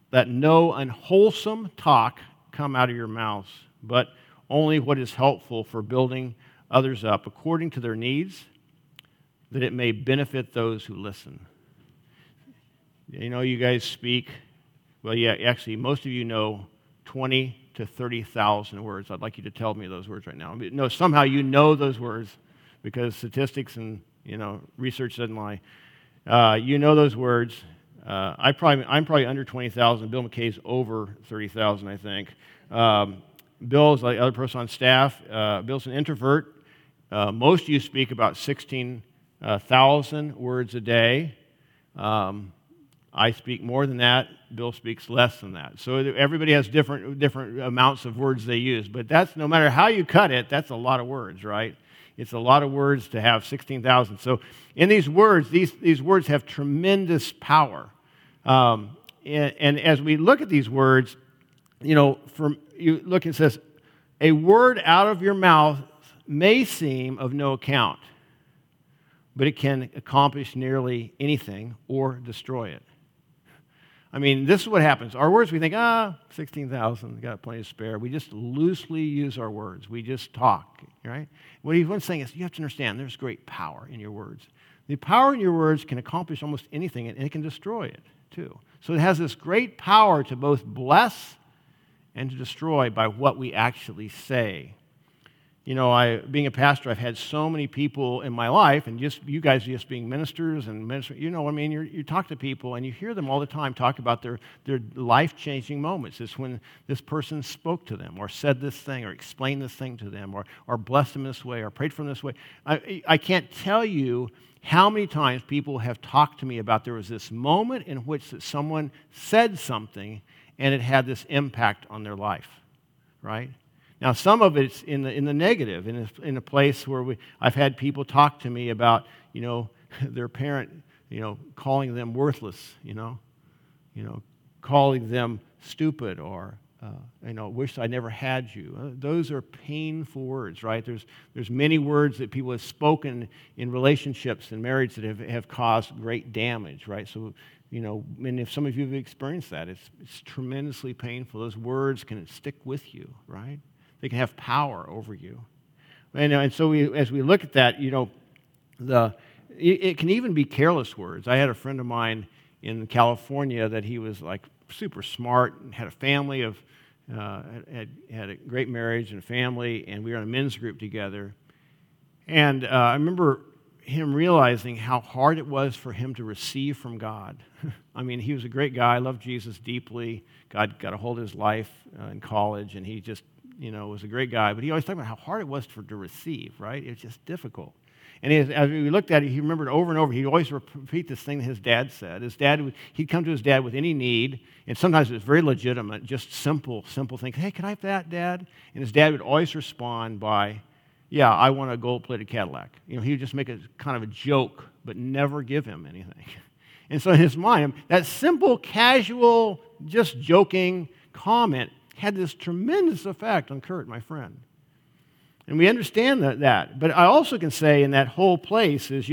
let no unwholesome talk come out of your mouths, but only what is helpful for building others up according to their needs, that it may benefit those who listen. You know, you guys speak, well, yeah, actually, most of you know 20 to 30,000 words. I'd like you to tell me those words right now. No, somehow you know those words because statistics and, research doesn't lie. You know those words. I'm probably under 20,000. Bill McKay's over 30,000, I think. Bill's like the other person on staff. Bill's an introvert. Most of you speak about 16,000 words a day. I speak more than that. Bill speaks less than that. So everybody has different amounts of words they use. But that's, no matter how you cut it, that's a lot of words, right? It's a lot of words to have 16,000. So in these words, these words have tremendous power. And as we look at these words, you look, it says, a word out of your mouth may seem of no account, but it can accomplish nearly anything or destroy it. I mean, this is what happens. Our words, we think, 16,000, got plenty to spare. We just loosely use our words. We just talk, right? What he's saying is, you have to understand, there's great power in your words. The power in your words can accomplish almost anything, and it can destroy it, too. So it has this great power to both bless and to destroy by what we actually say. Being a pastor, I've had so many people in my life, and just you guys just being ministers and you talk to people and you hear them all the time talk about their life-changing moments. It's when this person spoke to them or said this thing or explained this thing to them or blessed them this way or prayed for them this way. I can't tell you how many times people have talked to me about there was this moment in which that someone said something and it had this impact on their life, right? Now, some of it's in the negative, in a place where I've had people talk to me about, their parent, calling them worthless, calling them stupid or, wish I never had you. Those are painful words, right? There's many words that people have spoken in relationships and marriage that have caused great damage, right? So, and if some of you have experienced that, it's tremendously painful. Those words can stick with you, right? They can have power over you. And so as we look at that, it can even be careless words. I had a friend of mine in California that he was like super smart and had a family had a great marriage and a family, and we were in a men's group together. And I remember him realizing how hard it was for him to receive from God. I mean, he was a great guy, loved Jesus deeply. God got a hold of his life in college, and he just was a great guy, but he always talked about how hard it was to receive, right? It was just difficult. And as we looked at it, he remembered over and over, he'd always repeat this thing that his dad said. He'd come to his dad with any need, and sometimes it was very legitimate, just simple things. Hey, can I have that, Dad? And his dad would always respond by, yeah, I want a gold-plated Cadillac. He would just make a kind of a joke, but never give him anything. And so in his mind, that simple, casual, just joking comment had this tremendous effect on Kurt, my friend. And we understand that. But I also can say in that whole place is,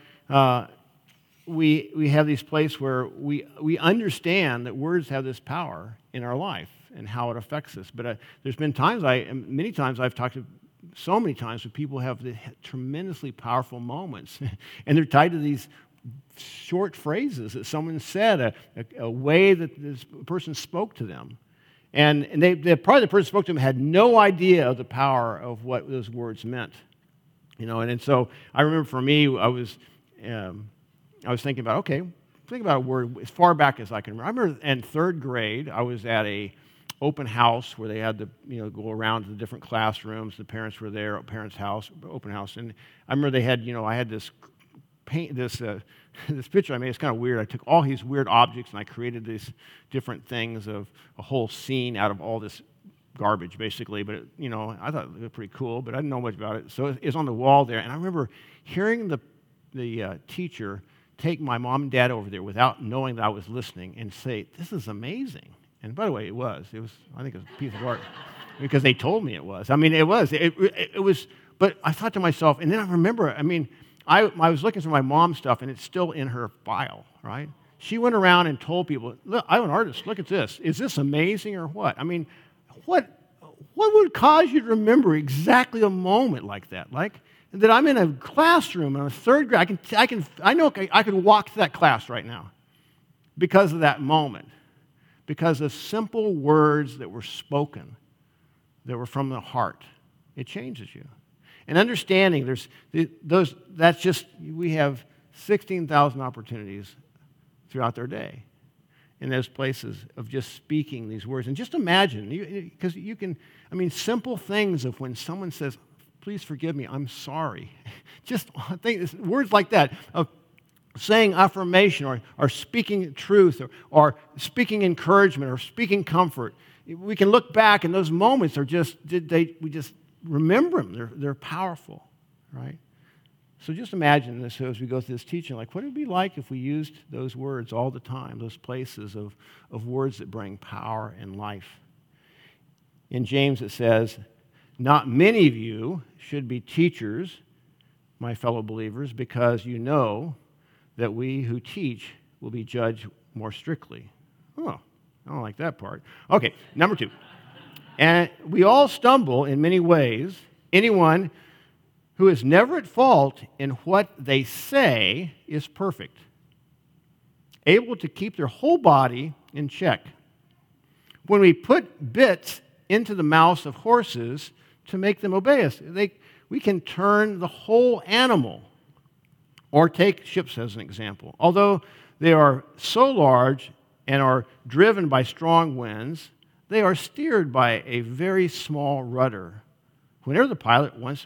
we have this place where we understand that words have this power in our life and how it affects us. But there's been many times I've talked to so many times where people have the tremendously powerful moments. And they're tied to these short phrases that someone said, a way that this person spoke to them. And probably the person who spoke to him had no idea of the power of what those words meant, And so I remember for me, I was thinking about a word as far back as I can remember. I remember in third grade, I was at a open house where they had to go around to the different classrooms. The parents were there, a parents' house, open house, and I remember they had I had this this picture I made. It's kind of weird. I took all these weird objects and I created these different things of a whole scene out of all this garbage, basically. But I thought it was pretty cool, but I didn't know much about it. So it's on the wall there, and I remember hearing the teacher take my mom and dad over there without knowing that I was listening and say, "This is amazing." And by the way, it was. I think it was a piece of art because they told me it was. I mean, it was. It was. But I thought to myself, and then I remember. I was looking through my mom's stuff, and it's still in her file, right? she went around and told people, look, I'm an artist, look at this. Is this amazing or what? I mean, what would cause you to remember exactly a moment like that? Like that I'm in a classroom in a third grade. I know I could walk to that class right now because of that moment, because of simple words that were spoken, that were from the heart. It changes you. And understanding we have 16,000 opportunities throughout their day in those places of just speaking these words. And just imagine, because you can, simple things of when someone says, please forgive me, I'm sorry. Just think, words like that, of saying affirmation or speaking truth or speaking encouragement or speaking comfort. We can look back and those moments are we just remember them. They're powerful, right? So just imagine this as we go through this teaching, like what it would be like if we used those words all the time, those places of words that bring power and life. In James it says, not many of you should be teachers, my fellow believers, because you know that we who teach will be judged more strictly. Oh, I don't like that part. Okay, number 2. And we all stumble in many ways. Anyone who is never at fault in what they say is perfect, able to keep their whole body in check. When we put bits into the mouths of horses to make them obey us, we can turn the whole animal. Or take ships as an example. Although they are so large and are driven by strong winds, they are steered by a very small rudder wherever the pilot wants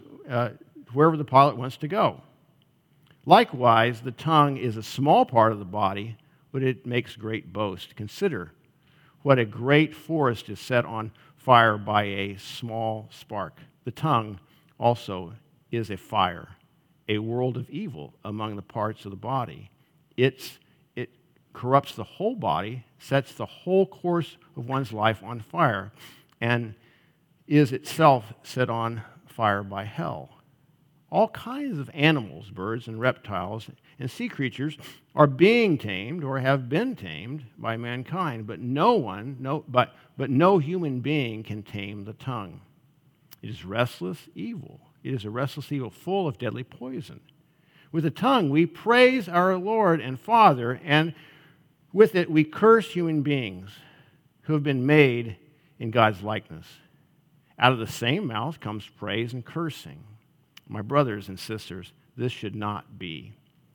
to go. Likewise, the tongue is a small part of the body, but it makes great boast. Consider what a great forest is set on fire by a small spark. The tongue also is a fire, a world of evil among the parts of the body. It corrupts the whole body, sets the whole course of one's life on fire, and is itself set on fire by hell. All kinds of animals, birds and reptiles and sea creatures are being tamed or have been tamed by mankind, but no human being can tame the tongue. It is restless evil. It is a restless evil full of deadly poison. With the tongue we praise our Lord and Father, and with it we curse human beings who have been made in God's likeness. Out of the same mouth comes praise and cursing. My brothers and sisters, this should not be.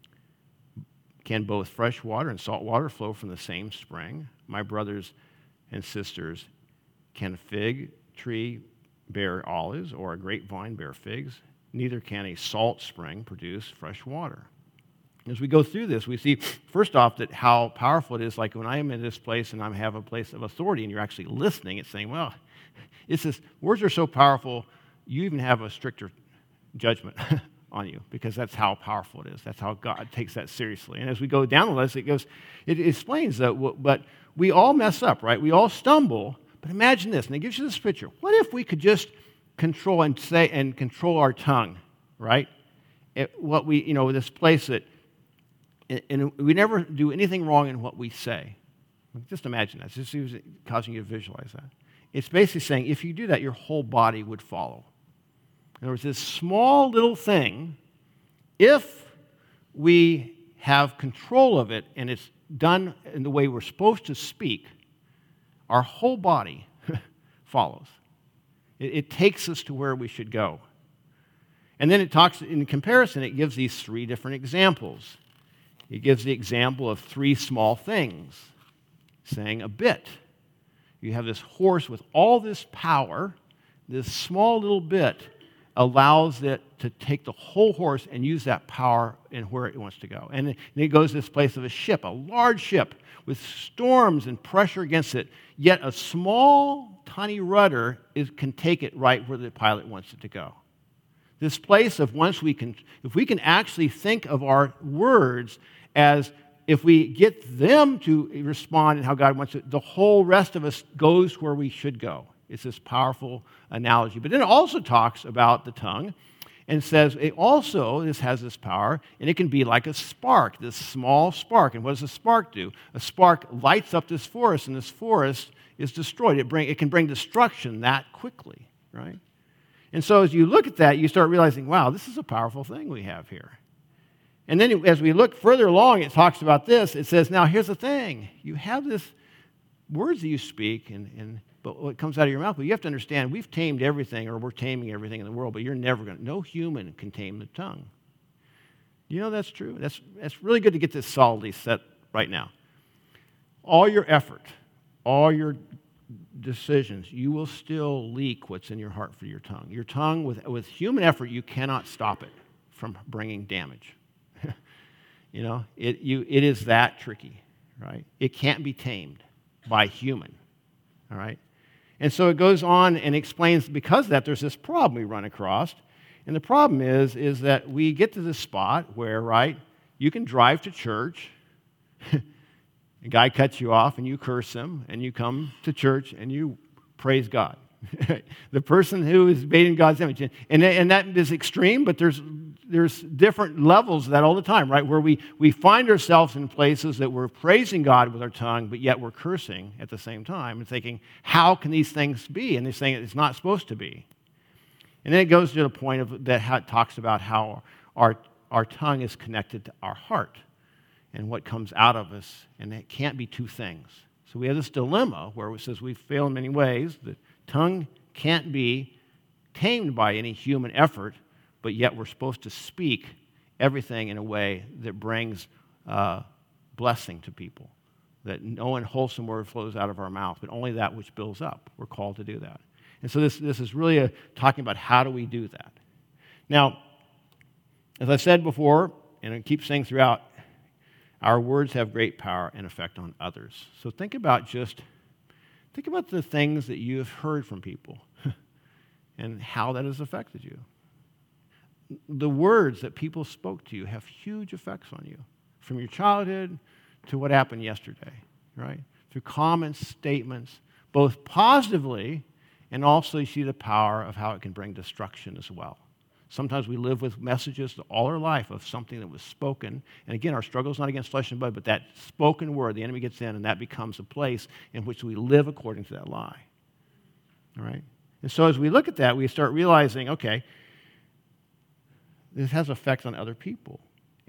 Can both fresh water and salt water flow from the same spring? My brothers and sisters, can a fig tree bear olives or a grapevine bear figs? Neither can a salt spring produce fresh water. As we go through this, we see, first off, that how powerful it is. Like when I am in this place and I have a place of authority and you're actually listening, it's saying, well, it's this, words are so powerful, you even have a stricter judgment on you, because that's how powerful it is. That's how God takes that seriously. And as we go down the list, it explains that, but we all mess up, right? We all stumble. But imagine this, and it gives you this picture. What if we could just control our tongue, right? This place that, and we never do anything wrong in what we say. Just imagine that. It's just causing you to visualize that. It's basically saying if you do that, your whole body would follow. In other words, this small little thing, if we have control of it and it's done in the way we're supposed to speak, our whole body follows. It takes us to where we should go. And then it talks, in comparison, it gives these 3 different examples. It gives the example of 3 small things, saying a bit. You have this horse with all this power, this small little bit allows it to take the whole horse and use that power in where it wants to go. And it goes to this place of a ship, a large ship with storms and pressure against it, yet a small, tiny rudder can take it right where the pilot wants it to go. This place of if we can actually think of our words as if we get them to respond and how God wants it, the whole rest of us goes where we should go. It's this powerful analogy. But then it also talks about the tongue and says it also, this has this power, and it can be like a spark, this small spark. And what does a spark do? A spark lights up this forest, and this forest is destroyed. It can bring destruction that quickly, right? And so as you look at that, you start realizing, wow, this is a powerful thing we have here. And then as we look further along, it talks about this. It says, now here's the thing. You have this words that you speak, but what comes out of your mouth, but you have to understand, we've tamed everything, or we're taming everything in the world, but you're never going to, no human can tame the tongue. You know that's true. That's really good to get this solidly set right now. All your effort, all your decisions, you will still leak what's in your heart for your tongue. Your tongue, with human effort, you cannot stop it from bringing damage. You know, it is that tricky, right? It can't be tamed by human, all right? And so it goes on and explains, because of that, there's this problem we run across. And the problem is that we get to this spot where, right, you can drive to church, a guy cuts you off and you curse him, and you come to church and you praise God. The person who is made in God's image. And that is extreme, but there's different levels of that all the time, right? Where we find ourselves in places that we're praising God with our tongue, but yet we're cursing at the same time and thinking, how can these things be? And they're saying it's not supposed to be. And then it goes to the point of that how it talks about how our tongue is connected to our heart and what comes out of us, and it can't be two things. So we have this dilemma where it says we fail in many ways. The tongue can't be tamed by any human effort, but yet we're supposed to speak everything in a way that brings blessing to people, that no unwholesome word flows out of our mouth, but only that which builds up. We're called to do that. And so this is really talking about how do we do that. Now, as I said before, and I keep saying throughout, our words have great power and effect on others. So think about the things that you have heard from people and how that has affected you. The words that people spoke to you have huge effects on you, from your childhood to what happened yesterday, right? Through comments, statements, both positively, and also you see the power of how it can bring destruction as well. Sometimes we live with messages all our life of something that was spoken. And again, our struggle is not against flesh and blood, but that spoken word, the enemy gets in, and that becomes a place in which we live according to that lie. All right? And so as we look at that, we start realizing, okay, this has effects on other people.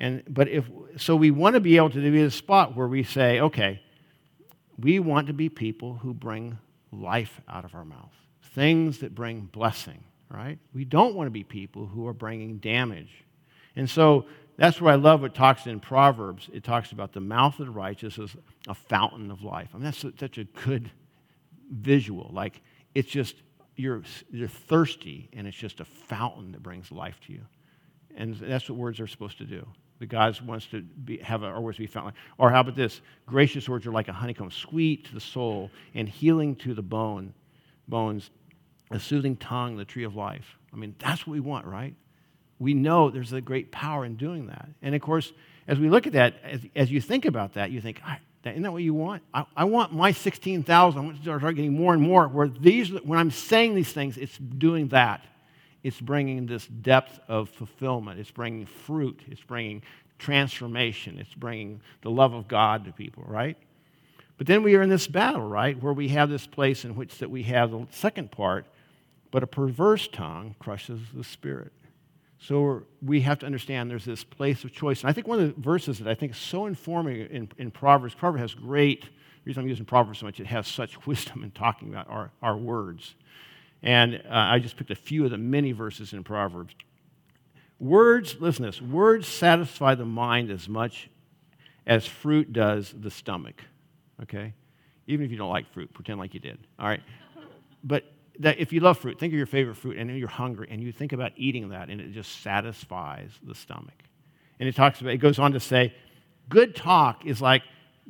So we want to be able to be in a spot where we say, okay, we want to be people who bring life out of our mouth, things that bring blessing. Right? We don't want to be people who are bringing damage. And so that's where I love what it talks in Proverbs. It talks about the mouth of the righteous as a fountain of life. I mean, that's such a good visual. Like, it's just, you're thirsty, and it's just a fountain that brings life to you. And that's what words are supposed to do. The God wants to have our words be fountain. Or how about this? Gracious words are like a honeycomb, sweet to the soul and healing to the bones. A soothing tongue, the tree of life. I mean, that's what we want, right? We know there's a great power in doing that. And of course, as we look at that, as you think about that, you think, isn't that what you want? I want my 16,000. I want to start getting more and more. When I'm saying these things, it's doing that. It's bringing this depth of fulfillment. It's bringing fruit. It's bringing transformation. It's bringing the love of God to people, right? But then we are in this battle, right, where we have this place in which that we have the second part, but a perverse tongue crushes the spirit. So we have to understand there's this place of choice. And I think one of the verses that I think is so informative in Proverbs has great, the reason I'm using Proverbs so much, it has such wisdom in talking about our words. And I just picked a few of the many verses in Proverbs. Words, listen to this, words satisfy the mind as much as fruit does the stomach, okay? Even if you don't like fruit, pretend like you did, all right? But that if you love fruit, think of your favorite fruit, and you're hungry, and you think about eating that, and it just satisfies the stomach. And it goes on to say, good talk is like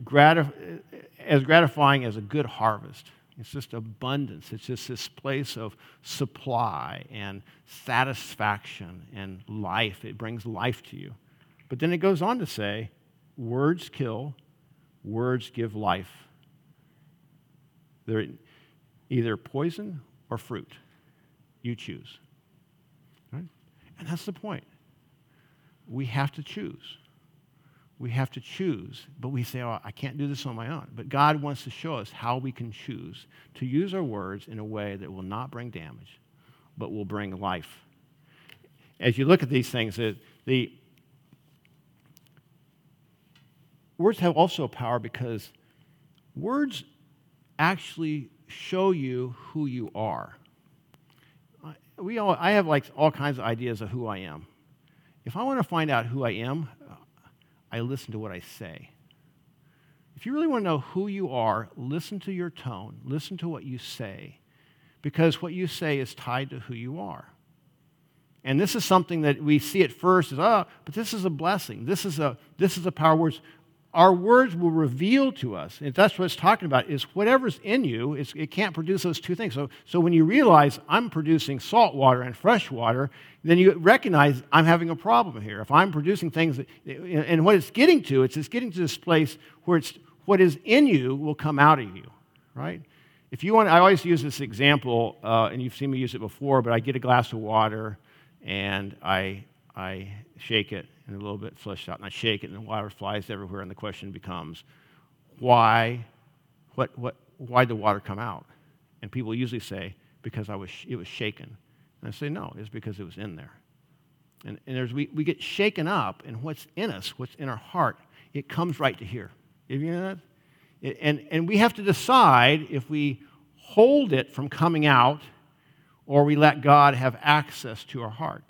as gratifying as a good harvest. It's just abundance. It's just this place of supply and satisfaction and life. It brings life to you. But then it goes on to say, words kill, words give life. They're either poison or fruit. You choose. Right? And that's the point. We have to choose. We have to choose. But we say, oh, I can't do this on my own. But God wants to show us how we can choose to use our words in a way that will not bring damage, but will bring life. As you look at these things, the words have also power because words actually show you who you are. I have like all kinds of ideas of who I am. If I want to find out who I am, I listen to what I say. If you really want to know who you are, listen to your tone, listen to what you say, because what you say is tied to who you are. And this is something that we see at first as, but this is a blessing. This is a power of words. Our words will reveal to us, and that's what it's talking about, is whatever's in you, it can't produce those two things. So when you realize I'm producing salt water and fresh water, then you recognize I'm having a problem here. If I'm producing things, and what it's getting to, it's getting to this place where what is in you will come out of you, right? If you want, I always use this example, and you've seen me use it before, but I get a glass of water, and I shake it, and a little bit flushed out, and I shake it, and the water flies everywhere, and the question becomes, why did the water come out? And people usually say, because it was shaken. And I say, no, it's because it was in there. And we get shaken up, and what's in us, what's in our heart, it comes right to here. Have you know that? And we have to decide if we hold it from coming out, or we let God have access to our heart.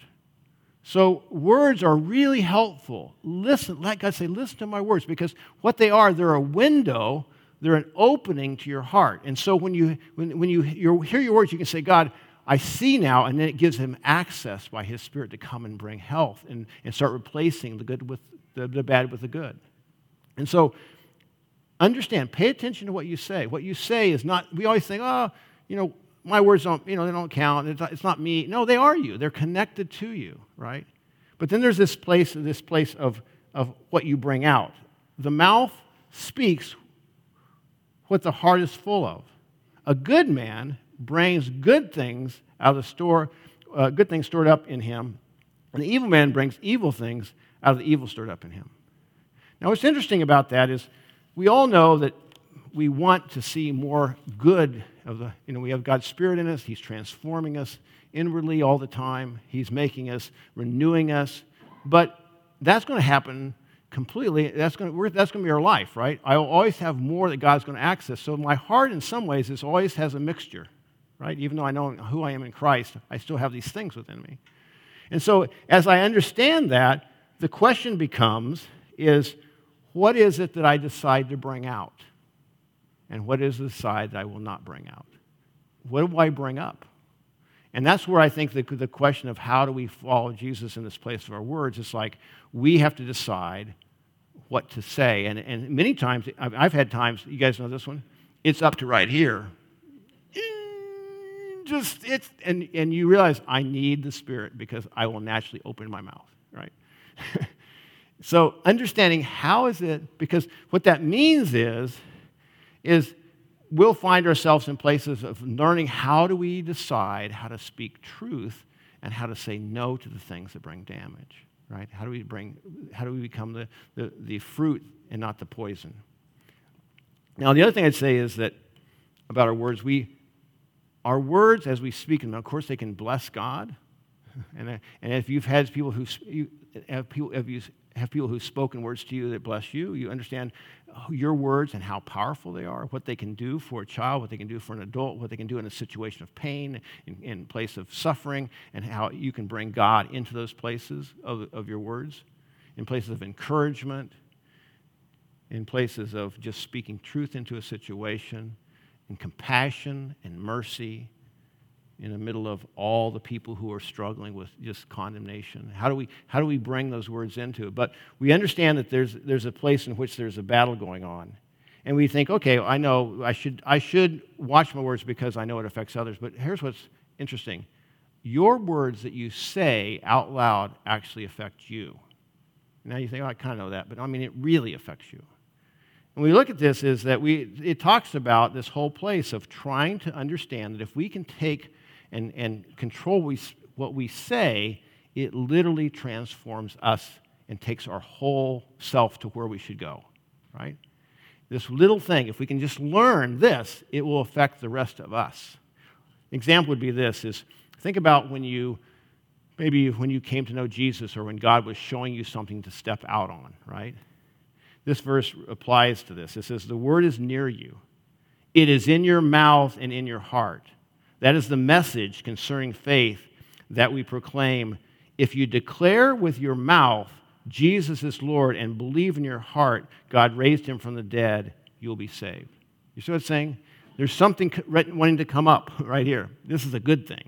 So words are really helpful. Listen, let God say, listen to my words, because what they are, they're a window, they're an opening to your heart. And so when you hear your words, you can say, God, I see now, and then it gives him access by his Spirit to come and bring health and start replacing the good with the bad with the good. And so understand, pay attention to what you say. What you say is not, we always think, my words don't, they don't count. It's not me. No, they are you. They're connected to you, right? But then there's this place of what you bring out. The mouth speaks what the heart is full of. A good man brings good things out of the store, good things stored up in him, and the evil man brings evil things out of the evil stored up in him. Now, what's interesting about that is we all know that we want to see more good we have God's Spirit in us. He's transforming us inwardly all the time. He's making us, renewing us. But that's going to happen completely. That's going to be our life, right? I will always have more that God's going to access. So my heart, in some ways, always has a mixture, right? Even though I know who I am in Christ, I still have these things within me. And so as I understand that, the question becomes, what is it that I decide to bring out? And what is the side that I will not bring out? What do I bring up? And that's where I think the question of how do we follow Jesus in this place of our words, it's like we have to decide what to say. And many times, I've had times, you guys know this one, it's up to right here. And you realize I need the Spirit because I will naturally open my mouth, right? So understanding how is it, because what that means is we'll find ourselves in places of learning how do we decide how to speak truth and how to say no to the things that bring damage, right? How do we become the fruit and not the poison? Now, the other thing I'd say is that about our words, our words as we speak them, of course, they can bless God. And if you've had people who've spoken words to you that bless you, you understand your words and how powerful they are, what they can do for a child, what they can do for an adult, what they can do in a situation of pain, in place of suffering, and how you can bring God into those places of your words, in places of encouragement, in places of just speaking truth into a situation, and compassion and mercy in the middle of all the people who are struggling with just condemnation. How do we bring those words into it? But we understand that there's a place in which there's a battle going on. And we think, okay, I know I should watch my words because I know it affects others. But here's what's interesting. Your words that you say out loud actually affect you. Now you think, I kind of know that, but I mean, it really affects you. And we look at this is that it talks about this whole place of trying to understand that if we can take and control what we say, it literally transforms us and takes our whole self to where we should go, right? This little thing, if we can just learn this, it will affect the rest of us. Example would be this, is think about maybe when you came to know Jesus or when God was showing you something to step out on, right? This verse applies to this. It says, the word is near you. It is in your mouth and in your heart. That is the message concerning faith that we proclaim. If you declare with your mouth Jesus is Lord and believe in your heart God raised him from the dead, you'll be saved. You see what it's saying? There's something wanting to come up right here. This is a good thing.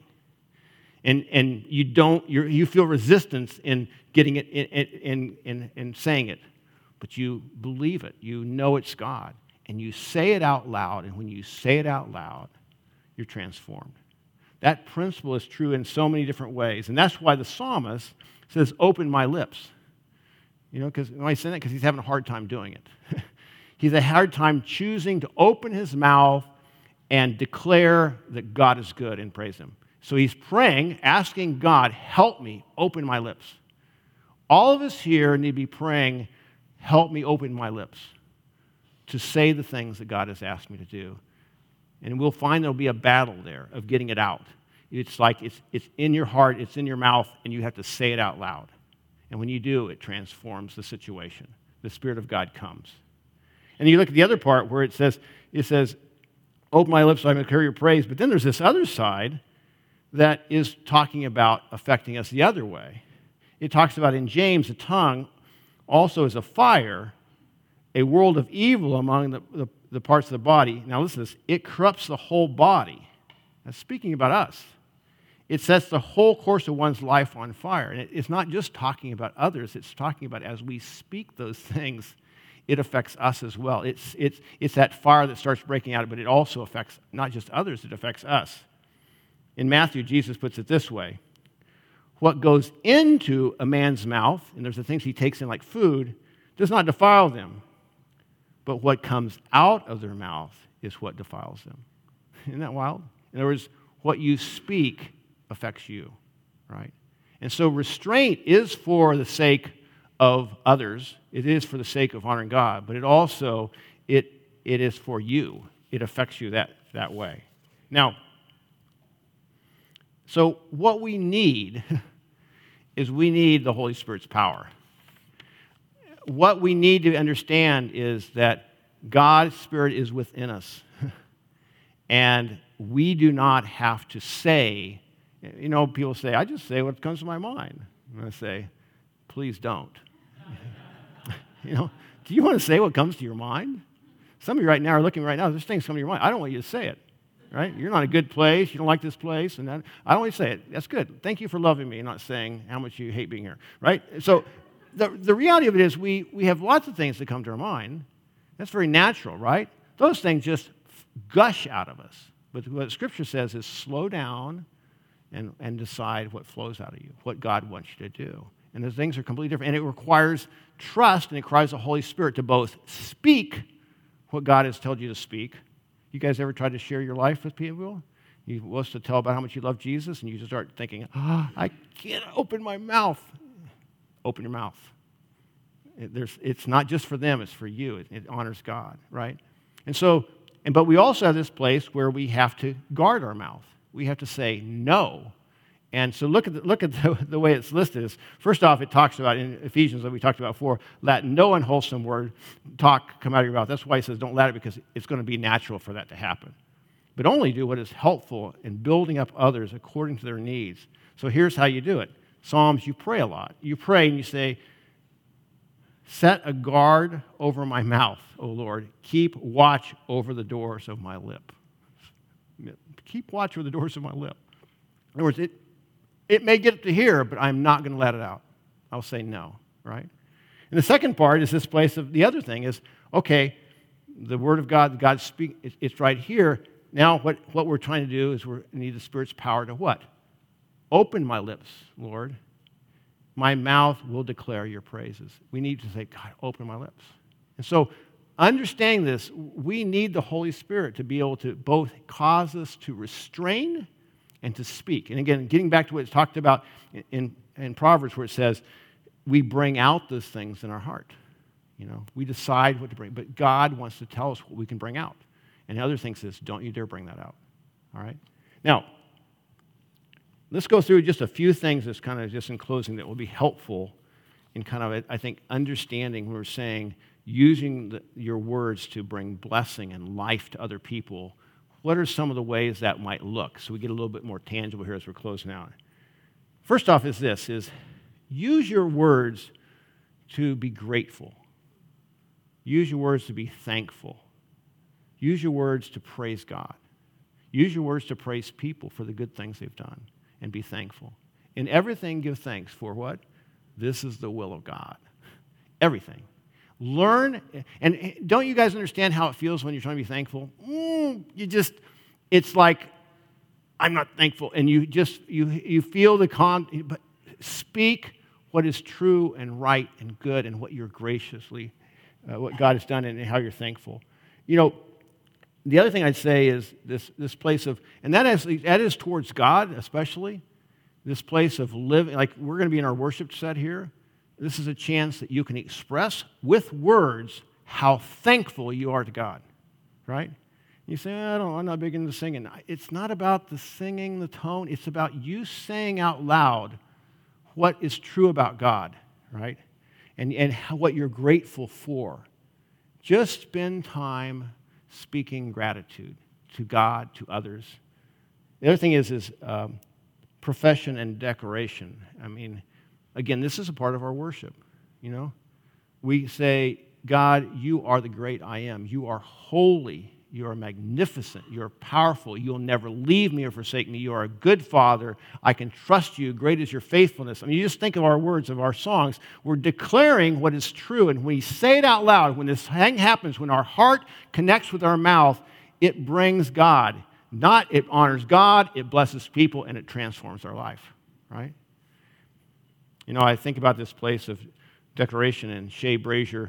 And you feel resistance in getting it, in saying it, but you believe it. You know it's God. And you say it out loud, and when you say it out loud, you're transformed. That principle is true in so many different ways. And that's why the psalmist says, open my lips. You know, because why I say that? Because he's having a hard time doing it. He's had a hard time choosing to open his mouth and declare that God is good and praise him. So he's praying, asking God, help me open my lips. All of us here need to be praying, help me open my lips to say the things that God has asked me to do. And we'll find there'll be a battle there of getting it out. It's like it's in your heart, it's in your mouth, and you have to say it out loud. And when you do, it transforms the situation. The Spirit of God comes. And you look at the other part where it says, open my lips so I may carry your praise. But then there's this other side that is talking about affecting us the other way. It talks about in James, the tongue also is a fire, a world of evil among the parts of the body. Now listen to this. It corrupts the whole body. That's speaking about us. It sets the whole course of one's life on fire. And it's not just talking about others. It's talking about as we speak those things, it affects us as well. It's that fire that starts breaking out, but it also affects not just others, it affects us. In Matthew, Jesus puts it this way. What goes into a man's mouth, and there's the things he takes in like food, does not defile them. But what comes out of their mouth is what defiles them. Isn't that wild? In other words, what you speak affects you, right? And so restraint is for the sake of others. It is for the sake of honoring God, but it also, it is for you. It affects you that way. Now, so what we need is we need the Holy Spirit's power. What we need to understand is that God's Spirit is within us. And we do not have to say, you know, people say, I just say what comes to my mind. And I say, please don't. You know, do you want to say what comes to your mind? Some of you right now are looking right now, there's things coming to your mind. I don't want you to say it, right? You're not a good place. You don't like this place. And I don't want you to say it. That's good. Thank you for loving me and not saying how much you hate being here, right? So the reality of it is we have lots of things that come to our mind. That's very natural, right? Those things just gush out of us. But what Scripture says is slow down and decide what flows out of you, what God wants you to do. And those things are completely different. And it requires trust and it requires the Holy Spirit to both speak what God has told you to speak. You guys ever tried to share your life with people? You want to tell about how much you love Jesus, and you just start thinking, I can't open my mouth. Open your mouth. It's not just for them, it's for you. It honors God, right? But we also have this place where we have to guard our mouth. We have to say no. And so look at the way it's listed. First off, it talks about, in Ephesians that we talked about before, let no unwholesome word talk come out of your mouth. That's why he says don't let it, because it's going to be natural for that to happen. But only do what is helpful in building up others according to their needs. So here's how you do it. Psalms, you pray a lot. You pray and you say, set a guard over my mouth, O Lord. Keep watch over the doors of my lip. Keep watch over the doors of my lip. In other words, it may get to here, but I'm not going to let it out. I'll say no, right? And the second part is this place of the other thing is, okay, the Word of God, God speak, it's right here. Now what we're trying to do is we need the Spirit's power to what? Open my lips, Lord. My mouth will declare your praises. We need to say, God, open my lips. And so understanding this, we need the Holy Spirit to be able to both cause us to restrain and to speak. And again, getting back to what it's talked about in in Proverbs where it says, we bring out those things in our heart. We decide what to bring. But God wants to tell us what we can bring out. And the other thing says, don't you dare bring that out. All right? Now, let's go through just a few things that's kind of just in closing that will be helpful in kind of, I think, understanding when we're saying, using your words to bring blessing and life to other people. What are some of the ways that might look? So we get a little bit more tangible here as we're closing out. First off is this, use your words to be grateful. Use your words to be thankful. Use your words to praise God. Use your words to praise people for the good things they've done and be thankful. In everything, give thanks for what? This is the will of God. Everything. Learn, and don't you guys understand how it feels when you're trying to be thankful? It's like, I'm not thankful. And you feel but speak what is true and right and good and what you're graciously what God has done and how you're thankful. The other thing I'd say is this place of, and that is towards God especially, this place of living, like we're going to be in our worship set here. This is a chance that you can express with words how thankful you are to God, right? You say, I'm not big into singing. It's not about the singing, the tone. It's about you saying out loud what is true about God, right? And what you're grateful for. Just spend time speaking gratitude to God, to others. The other thing is profession and declaration. I mean, again, this is a part of our worship, We say, God, you are the great I am. You are holy. You are magnificent. You are powerful. You'll never leave me or forsake me. You are a good Father. I can trust you. Great is your faithfulness. I mean, you just think of our words of our songs. We're declaring what is true. And when we say it out loud, when this thing happens, when our heart connects with our mouth, it brings God. It honors God, it blesses people, and it transforms our life, right? I think about this place of declaration in Shea Brazier.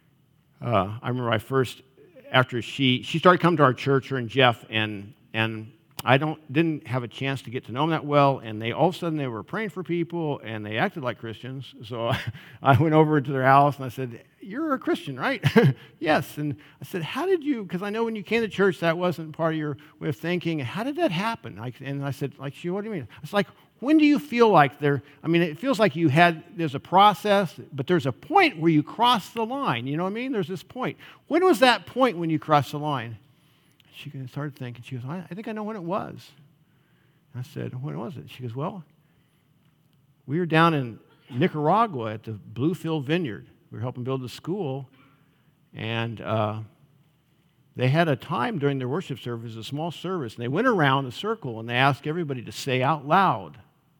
I remember after she started coming to our church, her and Jeff, and I didn't have a chance to get to know them that well, and all of a sudden they were praying for people, and they acted like Christians. So I went over to their house, and I said, you're a Christian, right? Yes. And I said, how did you, because I know when you came to church, that wasn't part of your way of thinking. How did that happen? And I said, what do you mean? It's like, when do you feel like it feels like there's a process, but there's a point where you cross the line. You know what I mean? There's this point. When was that point when you crossed the line? She started thinking. She goes, I think I know when it was. I said, when was it? She goes, well, we were down in Nicaragua at the Bluefield Vineyard. We were helping build a school, and they had a time during their worship service, a small service, and they went around a circle, and they asked everybody to say out loud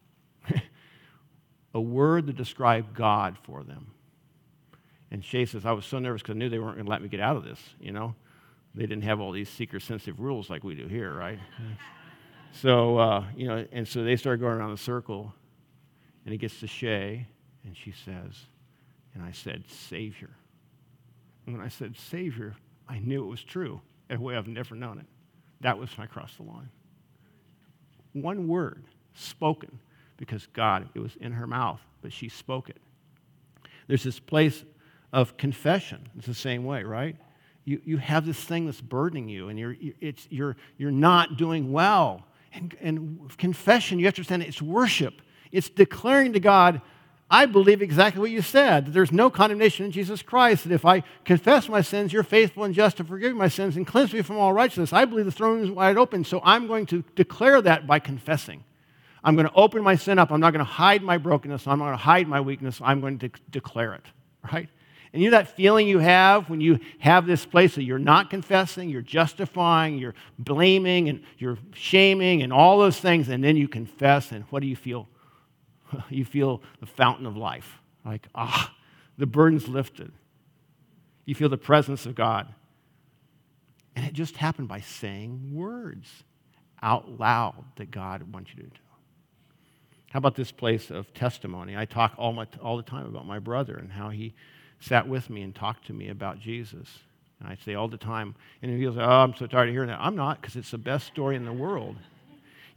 a word that described God for them. And Shay says, I was so nervous because I knew they weren't going to let me get out of this, They didn't have all these secret sensitive rules like we do here, right? So, and so they started going around the circle, and it gets to Shay, and she says, and I said, Savior. And when I said Savior, I knew it was true in a way I've never known it. That was when I crossed the line. One word spoken because God, it was in her mouth, but she spoke it. There's this place of confession. It's the same way, right? You have this thing that's burdening you, and you're not doing well. And confession, you have to understand, it's worship. It's declaring to God, I believe exactly what you said, that there's no condemnation in Jesus Christ, that if I confess my sins, you're faithful and just to forgive my sins and cleanse me from all righteousness. I believe the throne is wide open, so I'm going to declare that by confessing. I'm going to open my sin up. I'm not going to hide my brokenness. I'm not going to hide my weakness. I'm going to declare it, right? And you know that feeling you have when you have this place that you're not confessing, you're justifying, you're blaming, and you're shaming, and all those things, and then you confess, and what do you feel? You feel the fountain of life. Like, the burden's lifted. You feel the presence of God. And it just happened by saying words out loud that God wants you to do. How about this place of testimony? I talk all the time about my brother and how he sat with me and talked to me about Jesus. And I say all the time, and he goes, I'm so tired of hearing that. I'm not, because it's the best story in the world.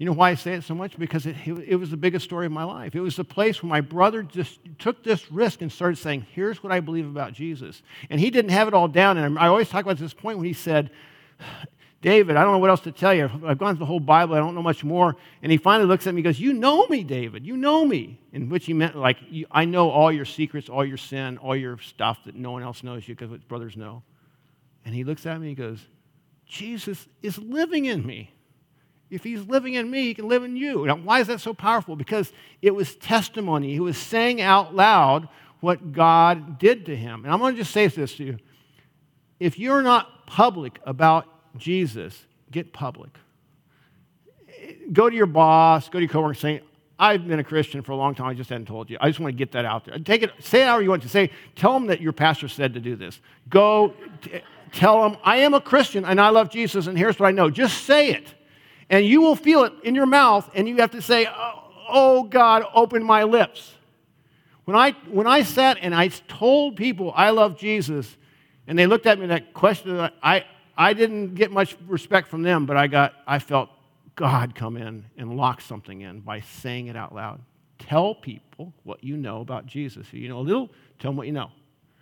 You know why I say it so much? Because it was the biggest story of my life. It was the place where my brother just took this risk and started saying, here's what I believe about Jesus. And he didn't have it all down. And I always talk about this point when he said, David, I don't know what else to tell you. I've gone through the whole Bible. I don't know much more. And he finally looks at me and goes, you know me, David. You know me. In which he meant, like, I know all your secrets, all your sin, all your stuff that no one else knows you because what brothers know. And he looks at me and he goes, Jesus is living in me. If he's living in me, he can live in you. Now, why is that so powerful? Because it was testimony. He was saying out loud what God did to him. And I'm going to just say this to you. If you're not public about Jesus, get public. Go to your boss, go to your coworker and say, I've been a Christian for a long time, I just hadn't told you. I just want to get that out there. Take it, say it however you want to say. Tell them that your pastor said to do this. Go tell them, I am a Christian and I love Jesus and here's what I know. Just say it. And you will feel it in your mouth and you have to say, oh God, open my lips. When I sat and I told people I love Jesus and they looked at me that question, I didn't get much respect from them, but I felt God come in and lock something in by saying it out loud. Tell people what you know about Jesus. If you know a little, tell them what you know.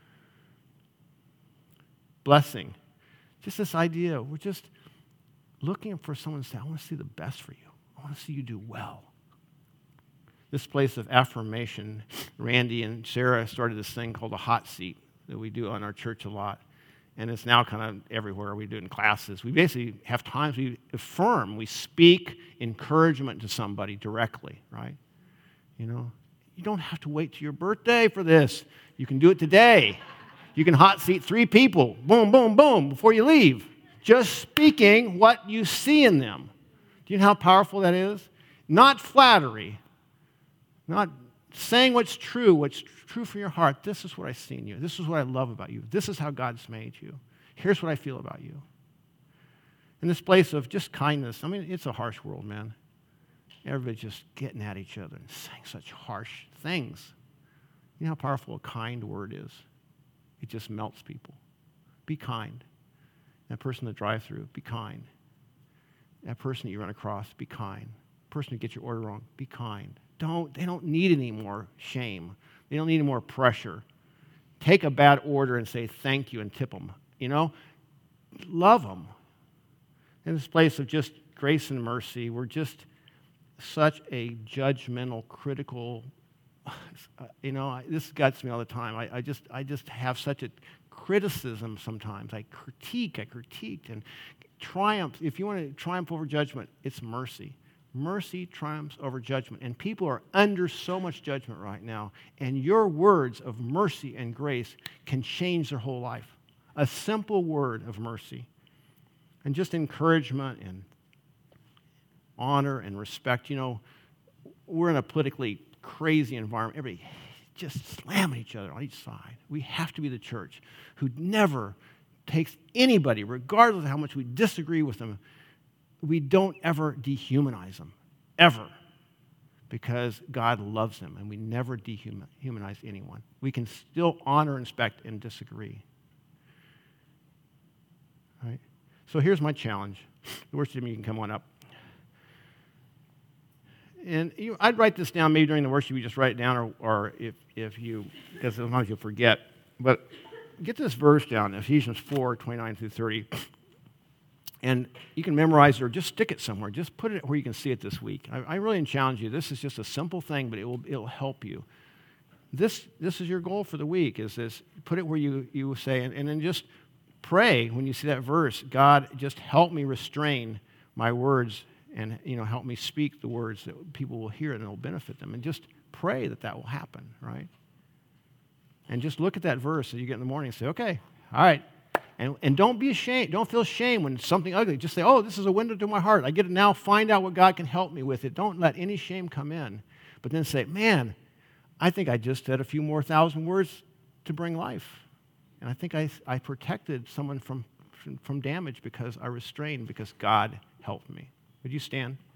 Blessing. Just this idea, we're just looking for someone to say, I want to see the best for you. I want to see you do well. This place of affirmation, Randy and Sarah started this thing called a hot seat that we do on our church a lot. And it's now kind of everywhere. We do it in classes. We basically have times we affirm, we speak encouragement to somebody directly, right? You know, you don't have to wait till your birthday for this. You can do it today. You can hot seat 3 people, boom, boom, boom, before you leave. Just speaking what you see in them. Do you know how powerful that is? Not flattery, not saying what's true from your heart. This is what I see in you. This is what I love about you. This is how God's made you. Here's what I feel about you. In this place of just kindness, I mean, it's a harsh world, man. Everybody's just getting at each other and saying such harsh things. You know how powerful a kind word is? It just melts people. Be kind. That person that drive through, be kind. That person that you run across, be kind. The person who gets your order wrong, be kind. They don't need any more shame. They don't need any more pressure. Take a bad order and say thank you and tip them. You know, love them. In this place of just grace and mercy, we're just such a judgmental, critical. You know, this gets me all the time. I just have such a criticism sometimes. I critiqued and triumph. If you want to triumph over judgment, it's mercy. Mercy triumphs over judgment. And people are under so much judgment right now. And your words of mercy and grace can change their whole life. A simple word of mercy. And just encouragement and honor and respect. You know, we're in a politically crazy environment. Everybody just slamming each other on each side. We have to be the church who never takes anybody, regardless of how much we disagree with them. We don't ever dehumanize them, ever, because God loves them, and we never dehumanize anyone. We can still honor, respect, and disagree. All right? So here's my challenge. The worship team, you can come on up. And I'd write this down maybe during the worship. You just write it down, or if you, because sometimes you'll forget. But get this verse down, Ephesians 4:29-30. And you can memorize it or just stick it somewhere. Just put it where you can see it this week. I really challenge you. This is just a simple thing, but it'll help you. This is your goal for the week, is this. Put it where you say, and then just pray when you see that verse. God, just help me restrain my words and, help me speak the words that people will hear and it will benefit them. And just pray that will happen, right? And just look at that verse that you get in the morning and say, okay, all right. And don't be ashamed. Don't feel shame when it's something ugly. Just say, oh, this is a window to my heart. I get it now. Find out what God can help me with it. Don't let any shame come in. But then say, man, I think I just said a few more 1,000 words to bring life. And I think I protected someone from damage because I restrained, because God helped me. Would you stand?